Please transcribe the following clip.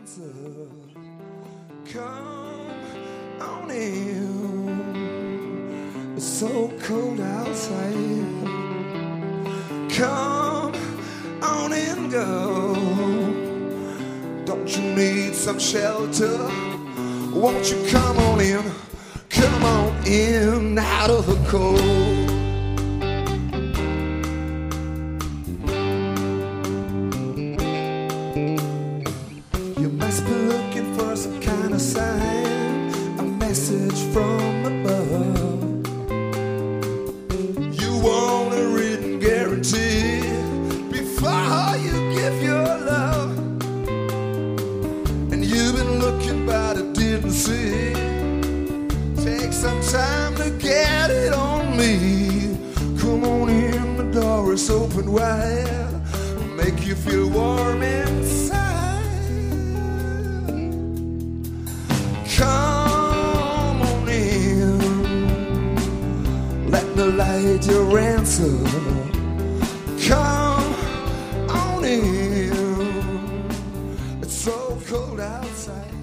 answer. Come on in. It's so cold outside. Come on in, go. Don't you need some shelter? Won't you come on in? Come on in out of the cold. You must be looking for some kind of sign, a message from above. You want a written guarantee before you give your love. And you've been looking but it didn't see. Take some time to get it on me. Come on in, the door is open wide. Make you feel warm inside. Come on in. Let me light your answer. Come on in. It's so cold outside.